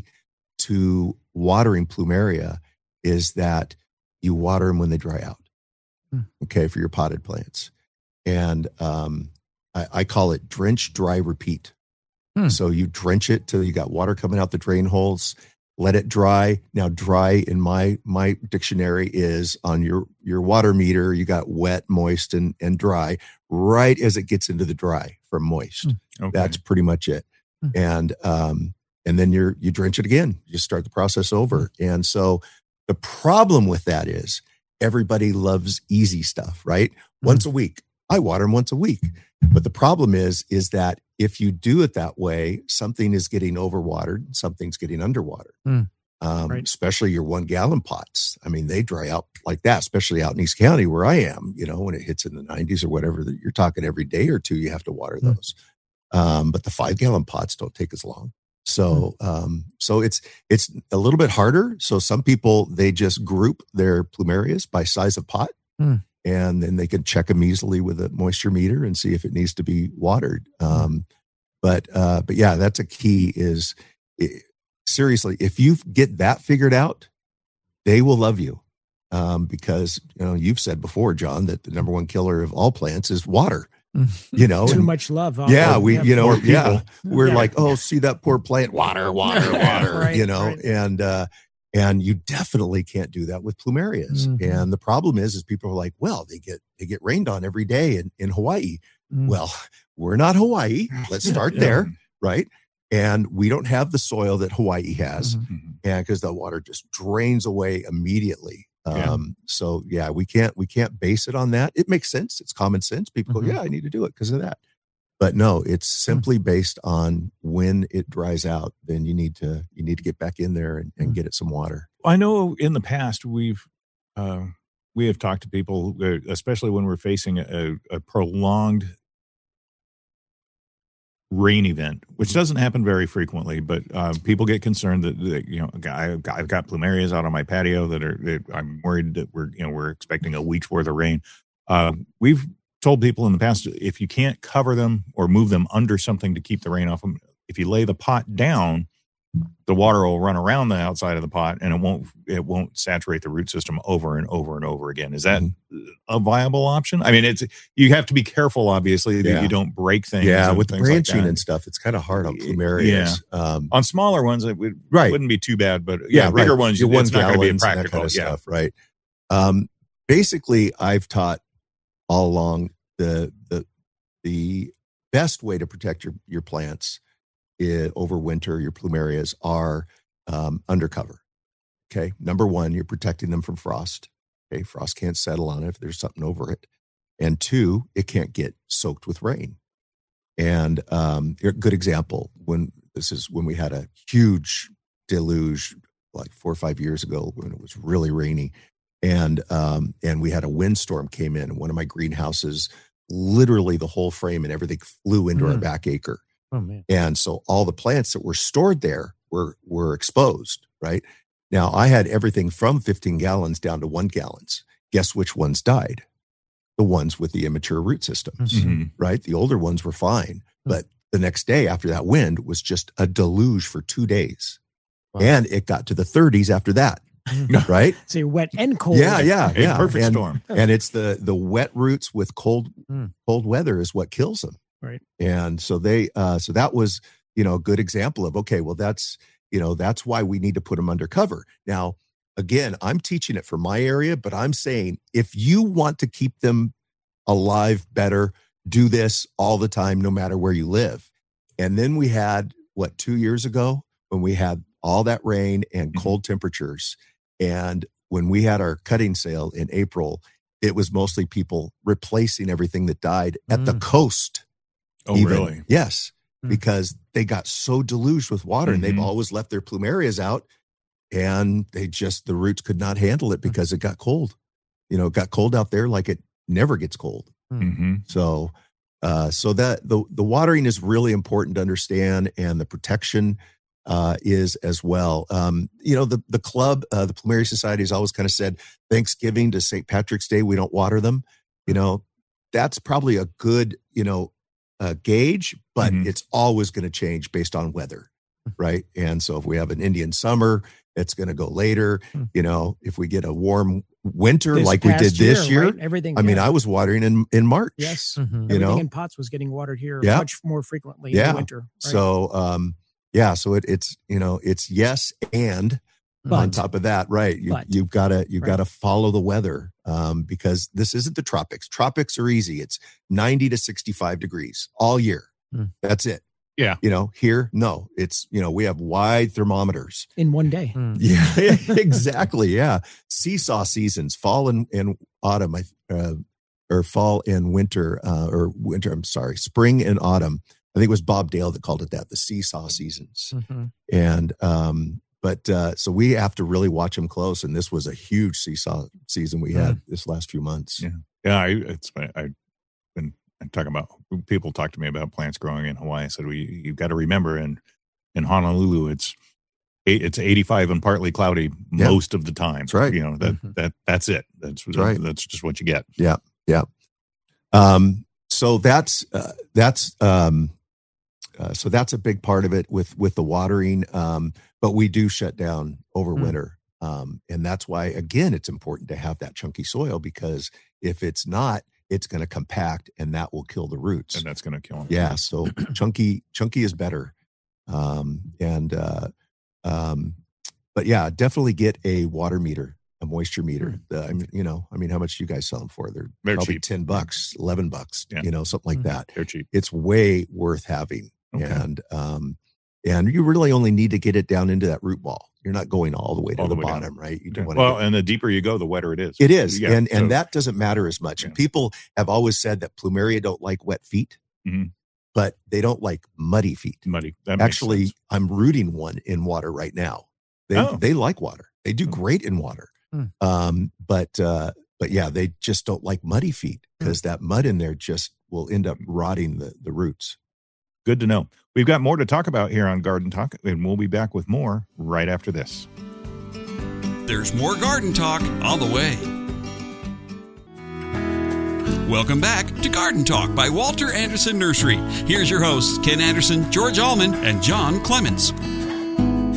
to watering plumeria is that you water them when they dry out, mm. okay, for your potted plants. And um, I, I call it drench, dry, repeat. Hmm. So you drench it till you got water coming out the drain holes, let it dry. Now dry in my my dictionary is on your, your water meter, you got wet, moist, and, and dry right as it gets into the dry from moist. Hmm. Okay. That's pretty much it. Hmm. And um, and then you're you drench it again. You start the process over. Hmm. And so the problem with that is everybody loves easy stuff, right? Hmm. Once a week. I water them once a week. But the problem is, is that if you do it that way, something is getting overwatered, something's getting underwater. Mm, um, right. Especially your one gallon pots. I mean, they dry out like that, especially out in East County where I am, you know, when it hits in the nineties or whatever, that you're talking every day or two, you have to water mm. those. Um, but the five gallon pots don't take as long. So, mm. um, so it's, it's a little bit harder. So some people, they just group their plumerias by size of pot. Mm. And then they can check them easily with a moisture meter and see if it needs to be watered. Um, but, uh, but yeah, that's a key is it, seriously, if you get that figured out, they will love you. Um, because, you know, you've said before, John, that the number one killer of all plants is water, you know, too and, much love. Yeah. We, you know, yeah, we're yeah. like, oh, see that poor plant, water, water, water, right, you know, right. and, uh, And you definitely can't do that with plumerias. Mm-hmm. And the problem is, is people are like, well, they get, they get rained on every day in, in Hawaii. Mm. Well, we're not Hawaii. Let's start yeah. there. Right. And we don't have the soil that Hawaii has. Mm-hmm. And because the water just drains away immediately. Yeah. Um, so yeah, we can't, we can't base it on that. It makes sense. It's common sense. People mm-hmm. go, yeah, I need to do it because of that. But no, it's simply based on when it dries out, then you need to you need to get back in there and, and get it some water. I know in the past we've uh, we have talked to people, especially when we're facing a, a prolonged rain event, which doesn't happen very frequently, but uh, people get concerned that, that you know I've got, I've got plumerias out on my patio that are that I'm worried that we're you know we're expecting a week's worth of rain. Uh, we've told people in the past, if you can't cover them or move them under something to keep the rain off them, if you lay the pot down, the water will run around the outside of the pot, and it won't it won't saturate the root system over and over and over again. Is that mm-hmm. a viable option? I mean, it's you have to be careful, obviously, that yeah. you don't break things. Yeah, with the branching like and stuff, it's kind of hard on plumerias. Yeah. Um, on smaller ones, it, would, right. it wouldn't be too bad, but yeah, yeah bigger right. ones, Your it's one not going to be gallons and that practical. kind of yeah. stuff, right? Um, basically, I've taught all along the the the best way to protect your your plants is, over winter, your plumerias are um, undercover. Okay, number one, you're protecting them from frost. Okay, frost can't settle on it if there's something over it, and two, it can't get soaked with rain. And um, a good example when this is when we had a huge deluge like four or five years ago when it was really rainy, and um, and we had a windstorm came in. One of my greenhouses, literally the whole frame and everything flew into mm. our back acre. Oh man! And so all the plants that were stored there were were exposed. Right now, I had everything from fifteen gallons down to one gallons. Guess which ones died? The ones with the immature root systems. Mm-hmm. Right, the older ones were fine, but the next day after that wind was just a deluge for two days. Wow. And it got to the thirties after that, right? So you're wet and cold. Yeah, yeah, a yeah. Perfect and, storm. And it's the the wet roots with cold mm. cold weather is what kills them. Right. And so they, uh, so that was, you know, a good example of, okay, well, that's, you know, that's why we need to put them under cover. Now, again, I'm teaching it for my area, but I'm saying if you want to keep them alive better, do this all the time, no matter where you live. And then we had, what, two years ago when we had all that rain and cold temperatures. And when we had our cutting sale in April, it was mostly people replacing everything that died at mm. the coast. Oh, even. Really? Yes, mm. because they got so deluged with water mm-hmm. and they've always left their plumerias out and they just, the roots could not handle it because it got cold. You know, it got cold out there like it never gets cold. Mm-hmm. So, uh, so that the, the watering is really important to understand, and the protection uh, is as well. Um, you know, the, the club, uh, the Plumeria Society has always kind of said Thanksgiving to Saint Patrick's Day, we don't water them. You know, that's probably a good, you know, uh, gauge, but mm-hmm. it's always going to change based on weather. Right. And so if we have an Indian summer, it's going to go later. Hmm. You know, if we get a warm winter This like we did past this year, right? Everything. I mean, yeah. I was watering in, in March. Yes. Mm-hmm. You Everything know? in pots was getting watered here Yeah. much more frequently Yeah. in the winter. Right? So, um, yeah, so it, it's, you know, it's yes. And But- on top of that, right. You, but- you've got to, you've right. got to follow the weather, um, because this isn't the tropics. Tropics are easy. It's ninety to sixty-five degrees all year. Hmm. That's it. Yeah. You know, here, no, it's, you know, we have wide thermometers. in one day. Mm. Yeah, exactly. Yeah. Seesaw seasons, fall and, and autumn, uh, or fall and winter, uh, or winter, I'm sorry, spring and autumn. I think it was Bob Dale that called it that, the seesaw seasons. Mm-hmm. And, um, but, uh, so we have to really watch them close. And this was a huge seesaw season we had this last few months. Yeah. Yeah. I, it's, I've been talking about, people talk to me about plants growing in Hawaii. I said, well, you, you've got to remember in, in Honolulu, it's, it's eighty-five and partly cloudy Yeah. most of the time. That's right. You know, that, Mm-hmm. that, that's it. That's, That's right. That's just what you get. Yeah. Yeah. Um, so that's, uh, that's, um, uh, so that's a big part of it with, with the watering. Um, but we do shut down over Mm. winter. Um, and that's why, again, it's important to have that chunky soil, because if it's not, it's going to compact and that will kill the roots. And that's going to kill them. Yeah. So chunky, chunky is better. Um, and, uh, um, but yeah, definitely get a water meter, a moisture meter. The, I mean, you know, I mean, how much do you guys sell them for? They're, They're probably cheap. ten bucks, eleven bucks, Yeah. you know, something like Mhm. that. They're cheap. It's way worth having. Okay. And, um, and you really only need to get it down into that root ball. You're not going all the way to All the, the way down. bottom, right? You Yeah. don't want to. Well, and the deeper you go, the wetter it is. It is. Yeah, and, so- and that doesn't matter as much. Yeah. People have always said that plumeria don't like wet feet, Mhm. but they don't like muddy feet. Muddy. That makes Actually, sense. I'm rooting one in water right now. They Oh. they like water. They do Hmm. great in water. Hmm. Um, but uh, but yeah, they just don't like muddy feet, because that mud in there just will end up rotting the, the roots. Good to know. We've got more to talk about here on Garden Talk, and we'll be back with more right after this. There's more Garden Talk on the way. Welcome back to Garden Talk by Walter Anderson Nursery. Here's your hosts, Ken Anderson, George Allman, and John Clements.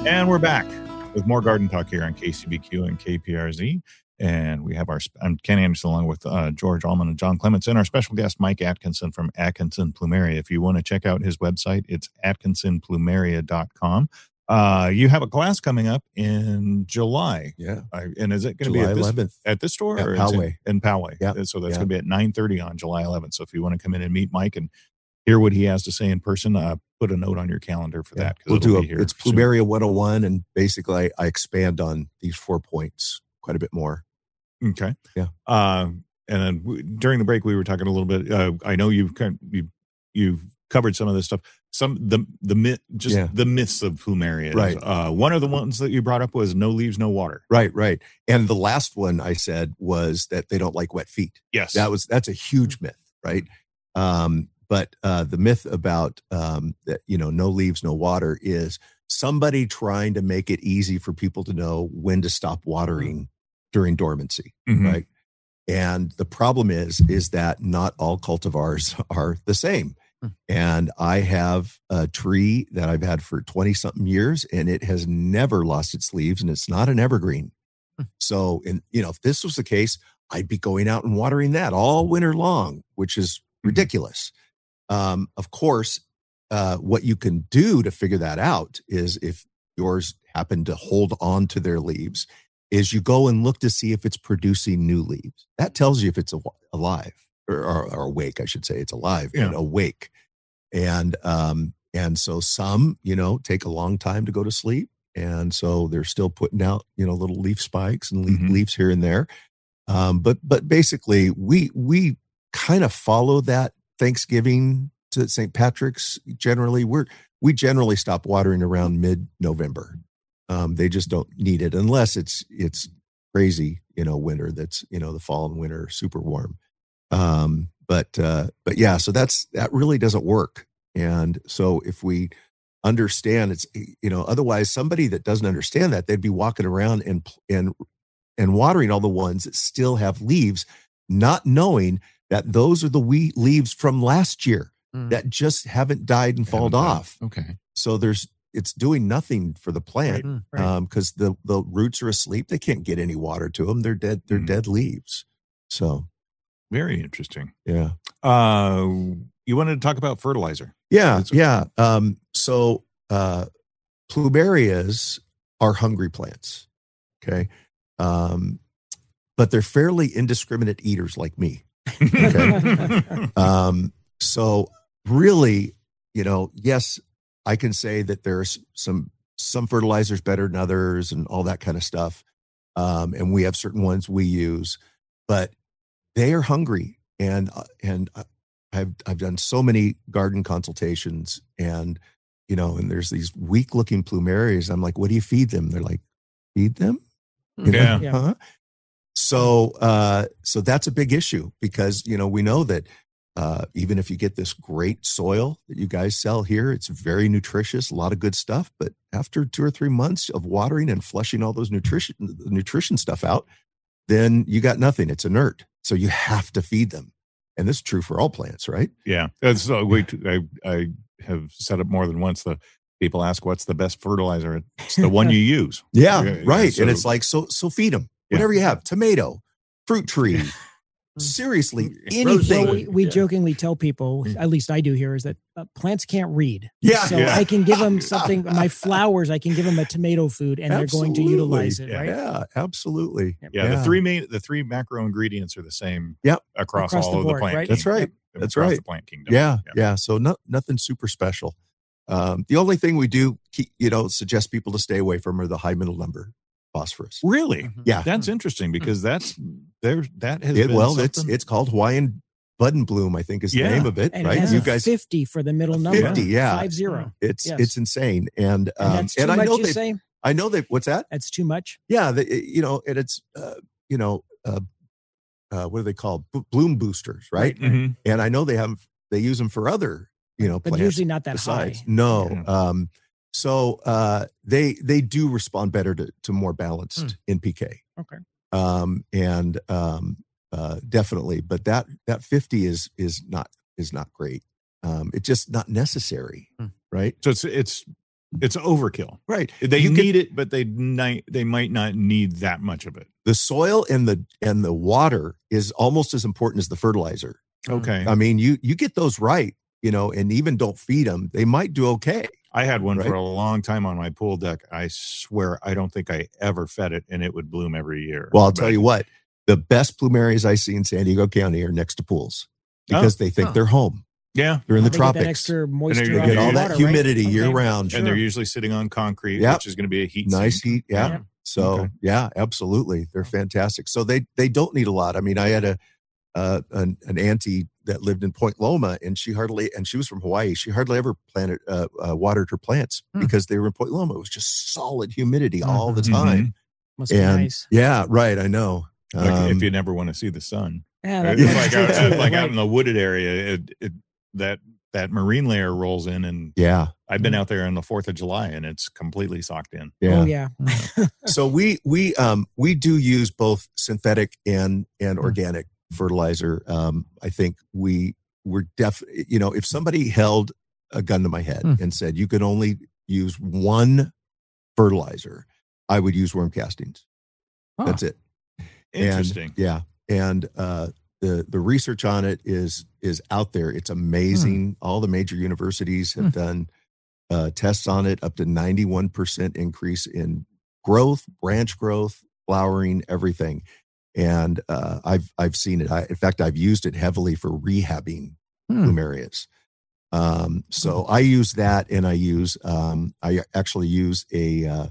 And we're back with more Garden Talk here on K C B Q and K P R Z. And we have our, I'm Ken Anderson along with uh, George Allman and John Clements and our special guest, Mike Atkinson from Atkinson Plumeria. If you want to check out his website, it's atkinson plumeria dot com. Uh, you have a class coming up in July. Yeah. Uh, and is it going to be July at this, eleventh. at this store? At or is it Poway. in Poway. Yeah. So that's Yeah. going to be at nine thirty on July eleventh. So if you want to come in and meet Mike and hear what he has to say in person, uh, put a note on your calendar for Yeah. that. We'll do be a, here it's soon. Plumeria one oh one, and basically I, I expand on these four points quite a bit more. Okay. Yeah. Uh, and then w- during the break, we were talking a little bit. Uh, I know you've kind of, you you've covered some of this stuff. Some the the myth, just Yeah. the myths of plumeria. Right. Uh, one of the ones that you brought up was no leaves, no water. Right, right. And the last one I said was that they don't like wet feet. Yes. That was that's a huge myth, right? Um, but uh, the myth about um, that you know no leaves, no water is somebody trying to make it easy for people to know when to stop watering during dormancy, Mhm. right? And the problem is is that not all cultivars are the same. And I have a tree that I've had for twenty something years, and it has never lost its leaves, and it's not an evergreen. So, and you know, if this was the case, I'd be going out and watering that all winter long, which is ridiculous. Um, of course, uh, what you can do to figure that out is if yours happen to hold on to their leaves, is you go and look to see if it's producing new leaves. That tells you if it's a, alive or, or, or awake, I should say. It's alive Yeah. and awake. And um, and so some, you know, take a long time to go to sleep. And so they're still putting out, you know, little leaf spikes and leaf, Mhm. leaves here and there. Um, but but basically, we we kind of follow that Thanksgiving to Saint Patrick's. Generally, we're we generally stop watering around mid-November. Um, they just don't need it unless it's it's crazy, you know, winter. That's you know the fall and winter super warm. Um, but uh, but yeah, so that's that really doesn't work. And so if we understand, it's you know otherwise somebody that doesn't understand that, they'd be walking around and and and watering all the ones that still have leaves, not knowing that those are the wheat leaves from last year Mm. that just haven't died and fallen Haven't died. off. Okay. So there's it's doing nothing for the plant Mm. Right. um because the the roots are asleep. They can't get any water to them. They're dead. They're Mhm. dead leaves. So Very interesting. yeah, Uh, you wanted to talk about fertilizer. yeah, That's- yeah. Um, so uh, plumerias are hungry plants. Okay, um, but they're fairly indiscriminate eaters like me. Um, so really, you know, yes, I can say that there's some some fertilizers better than others and all that kind of stuff. Um, and we have certain ones we use, but they are hungry. And uh, and uh, I've I've done so many garden consultations, and you know, and there's these weak looking plumerias. I'm like, what do you feed them? They're like, feed them? You know, Yeah. Yeah. huh? So, uh, so that's a big issue because, you know, we know that, uh, even if you get this great soil that you guys sell here, it's very nutritious, a lot of good stuff. But after two or three months of watering and flushing all those nutrition, the nutrition stuff out, then you got nothing. It's inert. So you have to feed them. And this is true for all plants, right? Yeah. That's uh, we. I I have said it more than once. The people ask, "What's the best fertilizer?" It's the one you use. Yeah, Yeah, yeah, right. so- and it's like, so, so feed them, Yeah. whatever you have, tomato, fruit tree, seriously, Rose anything. Well, we, we Yeah. jokingly tell people, Mm. at least I do here, is that uh, plants can't read. Yeah. So Yeah. I can give them something, my flowers, I can give them a tomato food and they're going to Absolutely. utilize it, Yeah. right? Yeah, absolutely. Yeah, the three main, the three macro ingredients are the same. Yep. across, Across all the of board, the plant. right? That's kingdom. right. Yep, That's across right. the plant kingdom. Yeah, yeah. So no, nothing super special. Um, the only thing we do, keep, you know, suggest people to stay away from are the high middle number phosphorus. Really? Mhm. Yeah. That's interesting because that's there. That has It, been well, it's something- it's called Hawaiian Bud and Bloom, I think is the Yeah. name of it, And right? it has You a guys, fifty for the middle A number. fifty, yeah. Five zero. it's yes. it's insane, and And um, that's too and I much, know you they, say? I know they. What's that? That's too much? Yeah, the, you know, and it's uh, you know, uh, uh, what are they called? B- bloom boosters, right? Mhm. And I know they have they use them for other, you know, But plants. usually not that besides. high. No. Yeah. Um, so uh, they they do respond better to to more balanced Mm. N P K. Okay. Um, and um, uh, definitely, but that that fifty is is not is not great. Um, it's just not necessary, Mm. right? So it's it's It's overkill. Right. They You need it, but they ni- they might not need that much of it. The soil and the and the water is almost as important as the fertilizer. Okay. I mean, you you get those right, you know, and even don't feed them, they might do okay. I had one Right. for a long time on my pool deck. I swear I don't think I ever fed it, and it would bloom every year. Well, I'll But- tell you what, the best plumerias I see in San Diego County are next to pools because they think Huh. they're home. Yeah. They're in the They get tropics. that extra moisture. you You off get the all that water, right? humidity Okay. year round. And they're Sure. usually sitting on concrete, Yep. which is going to be a heat Nice sink. heat. Yeah. Yeah. So Okay. yeah, absolutely. They're fantastic. So they they don't need a lot. I mean, I had a uh, an, an auntie that lived in Point Loma, and she hardly and she was from Hawaii. She hardly ever planted uh, uh, watered her plants Hmm. because they were in Point Loma. It was just solid humidity all the Mhm. time. Must be And nice. yeah, right. I know. Like Um, if you never want to see the sun. Yeah, It's that- like, that's out, true. like out Right. in the wooded area, it, it, that that marine layer rolls in, and yeah, I've been out there on the fourth of July, and it's completely socked in. yeah. Oh yeah. So we we um we do use both synthetic and and Hmm. organic fertilizer. Um, I think we we're def you know, if somebody held a gun to my head Hmm. and said you could only use one fertilizer, I would use worm castings. Huh. That's it. Interesting. And, yeah, and uh, the the research on it is is out there. It's amazing. All the major universities have Hmm. done uh, tests on it. Up to ninety-one percent increase in growth, branch growth, flowering, everything. And uh, I've I've seen it. I, in fact, I've used it heavily for rehabbing Hmm. plumerias. Um, so I use that, and I use um, I actually use a uh,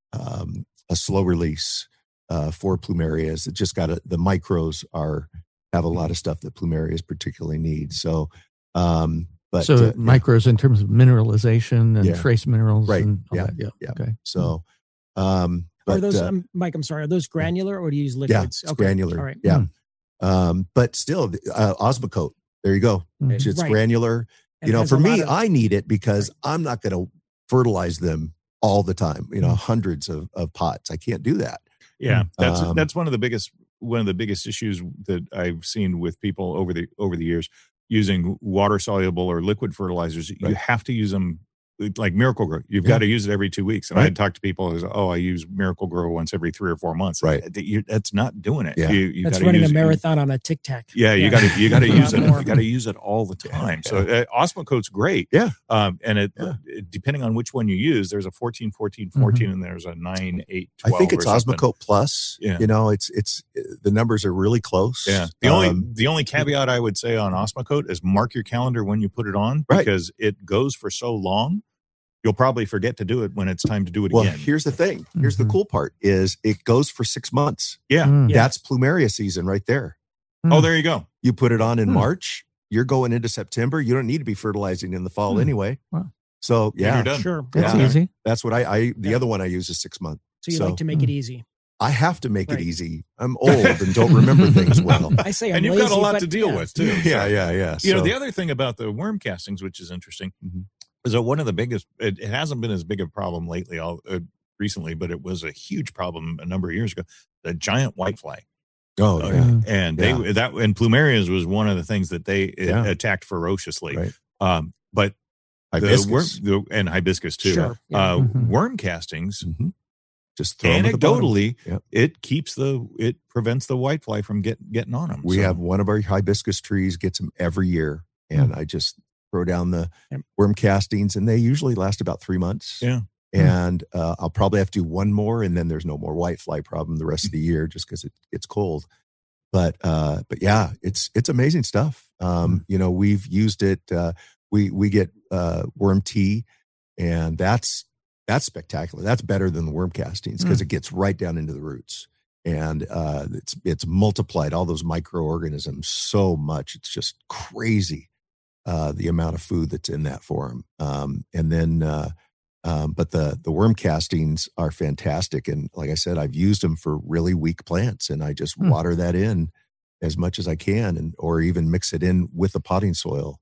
um, a slow release uh, for plumerias. It just got a, the micros are have a lot of stuff that plumerias particularly need. So, um, but so uh, yeah. micros in terms of mineralization and Yeah. trace minerals, Right. And all Yeah. that. Yeah. Yeah. Okay. So, um, Are but those, uh, um, Mike? I'm sorry. Are those granular or do you use yeah, liquids? it's granular. All right. Yeah. Um, but still, uh, Osmocote. There you go. Mhm. It's, it's Right. granular. And You know, has for a lot me, of- I need it because I'm not going to fertilize them all the time. You know, Mm. hundreds of, of pots. I can't do that. Yeah, that's Um, that's one of the biggest one of the biggest issues that I've seen with people over the over the years using water soluble or liquid fertilizers. You Right. have to use them like Miracle Grow. You've Yeah. got to use it every two weeks. And I Right. had talked to people who's, oh, I use Miracle Grow once every three or four months. Right. That- you- That's not doing it. Yeah. You, you That's gotta running use a it- marathon on a tic tac. Yeah, you Yeah. got to you got to A use lot it. more. You got to use it all the time. So uh, Osmocote's great. Yeah. Um, and it, Yeah. it- depending on which one you use, there's a fourteen, fourteen, fourteen, and there's a nine, eight, I twelve. think it's or something. Osmocote Plus. Yeah. You know, it's it's the numbers are really close. Yeah. The only Um, the only caveat I would say on Osmocote is mark your calendar when you put it on, Right. because it goes for so long. You'll probably forget to do it when it's time to do it well, again. here's the thing. Here's the Mhm. cool part is it goes for six months. Yeah. Mm. Yeah. That's plumeria season right there. Oh, there you go. You put it on in Hmm. March, you're going into September. You don't need to be fertilizing in the fall Hmm. anyway. Wow. So Yeah, yeah, you're done. Sure. That's Yeah. easy. that's what I, I the Yeah. other one I use is six months. So you So- like to make it easy. I have to make Right. it easy. I'm old and don't remember things well. I say I'm And you've got a lazy, lot but to deal yeah. with too. yeah, So, yeah, yeah. You know, So- the other thing about the worm castings, which is interesting, Mhm. is that one of the biggest. It, it hasn't been as big a problem lately, all uh, recently, but it was a huge problem a number of years ago. The giant whitefly. oh, Uh, yeah. and they Yeah. that and plumerias was one of the things that they uh, Yeah. attacked ferociously. Right. Um, but Hibiscus. the worm the, and hibiscus too. Sure. Yeah. Uh, Mhm. Worm castings, Mhm. Just throw 'em at the bottom. anecdotally, Yep. it keeps the it prevents the whitefly from get, getting on them. We have one of our hibiscus trees gets them every year, and I just throw down the Yep. worm castings, and they usually last about three months. Yeah. And uh, I'll probably have to do one more, and then there's no more whitefly problem the rest of the year, just because it gets cold. But uh, but yeah, it's it's amazing stuff. Um, you know, we've used it. Uh, we we get uh, worm tea, and that's that's spectacular. That's better than the worm castings because it gets right down into the roots, and uh, it's it's multiplied all those microorganisms so much. It's just crazy uh, the amount of food that's in that for them. Um, and then, uh, um, but the the worm castings are fantastic, and like I said, I've used them for really weak plants, and I just Hmm. water that in as much as I can, and or even mix it in with the potting soil,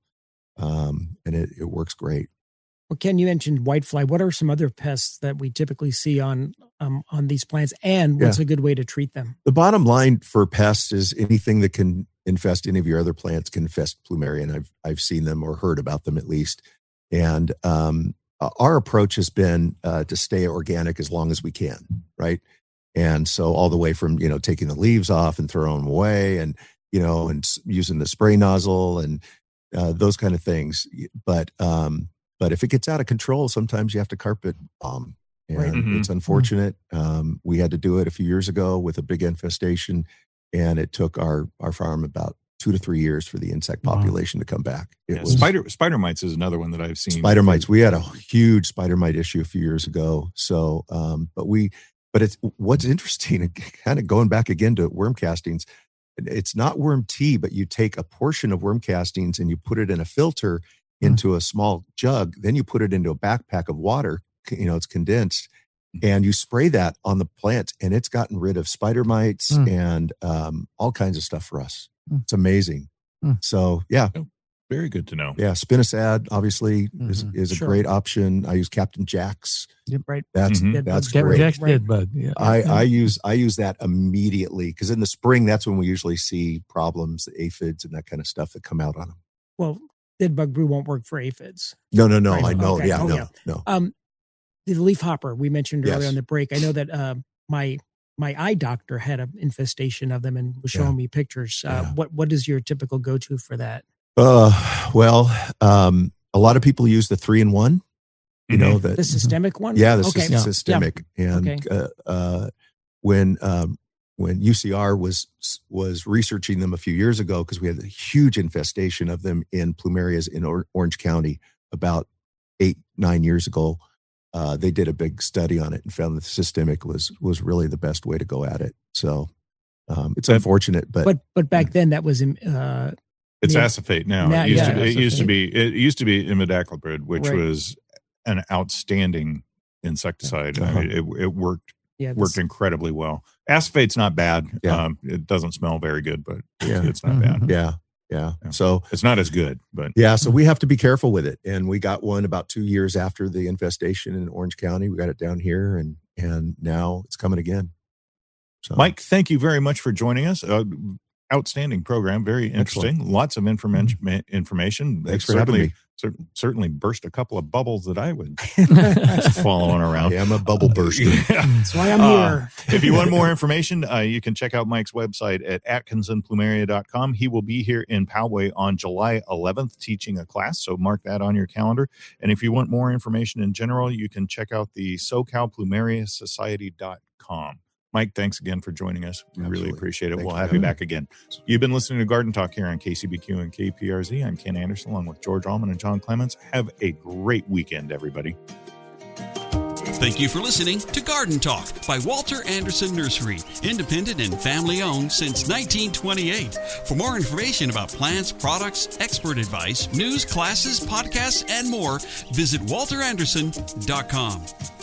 um, and it, it works great. Well, Ken, you mentioned whitefly. What are some other pests that we typically see on um, on these plants, and what's a good way to treat them? The bottom line for pests is anything that can infest any of your other plants can infest plumeria, and I've I've seen them or heard about them at least. And um, uh, our approach has been uh, to stay organic as long as we can, right? And so all the way from, you know, taking the leaves off and throwing them away and, you know, and using the spray nozzle and uh, those kind of things. But, um, but if it gets out of control, sometimes you have to carpet bomb. And Right. Mhm. it's unfortunate. Um, we had to do it a few years ago with a big infestation, and it took our, our farm about two to three years for the insect Wow. population to come back. It Yeah, was spider spider mites is another one that I've seen. spider mites. We had a huge spider mite issue a few years ago. So, um, but we, but it's what's interesting, and kind of going back again to worm castings. It's not worm tea, but you take a portion of worm castings and you put it in a filter into a small jug. Then you put it into a backpack of water. You know, it's condensed, and you spray that on the plant, and it's gotten rid of spider mites Mm. and um, all kinds of stuff for us. Mm. It's amazing. Mm. So yeah, Very good to know. yeah, spinosad obviously is, Mhm. is a Sure. great option. I use Captain Jack's. Right. That's Mhm. Dead that's bugs Get great. Jack's Right. dead bug. Yeah. I, I use I use that immediately because in the spring that's when we usually see problems, the aphids and that kind of stuff that come out on them. Well, dead bug brew won't work for aphids. No, no, no. Right. I know. Okay. Yeah, Oh, no, yeah. no. Um, the leaf hopper we mentioned Yes. earlier on the break. I know that uh, my my eye doctor had an infestation of them and was showing Yeah. me pictures. Uh, Yeah. What what is your typical go to for that? Uh, well, um, a lot of people use the three in one. You know that. The systemic one? Yeah, this Okay. is Yeah. systemic. And Okay. uh, uh, when um, when U C R was was researching them a few years ago, because we had a huge infestation of them in plumerias in or- Orange County about eight nine years ago, uh, they did a big study on it and found that the systemic was was really the best way to go at it. So um, it's That- unfortunate, but, But but back then that was in, uh, It's Yeah. acephate now. Now- it used yeah, to be, it used to acephate. be it used to be imidacloprid, which Right. was an outstanding insecticide. I mean, it, it worked yeah this- worked incredibly well. Acephate's not bad. Yeah. Um, it doesn't smell very good, but it's, Yeah. it's not Mhm. bad. yeah, yeah. Yeah. So It's not as good, but yeah, so we have to be careful with it. And we got one about two years after the infestation in Orange County. We got it down here, and and now it's coming again. So Mike, thank you very much for joining us. Uh, outstanding program, very interesting. Lots of information. Information. thanks It for having certainly, me. cer- certainly burst a couple of bubbles that I would following around. I am a bubble burster. Yeah. That's why I'm Uh, here. If you want more information, uh, you can check out Mike's website at atkinson plumeria dot com. He will be here in Poway on July eleventh teaching a class, so mark that on your calendar. And if you want more information in general, you can check out the socal plumeria society dot com. Mike, thanks again for joining us. We really Absolutely. appreciate it. Thanks We'll for have you having back again. You've been listening to Garden Talk here on K C B Q and K P R Z. I'm Ken Anderson along with George Allman and John Clements. Have a great weekend, everybody. Thank you for listening to Garden Talk by Walter Anderson Nursery, independent and family owned since nineteen twenty-eight. For more information about plants, products, expert advice, news, classes, podcasts, and more, visit walter anderson dot com.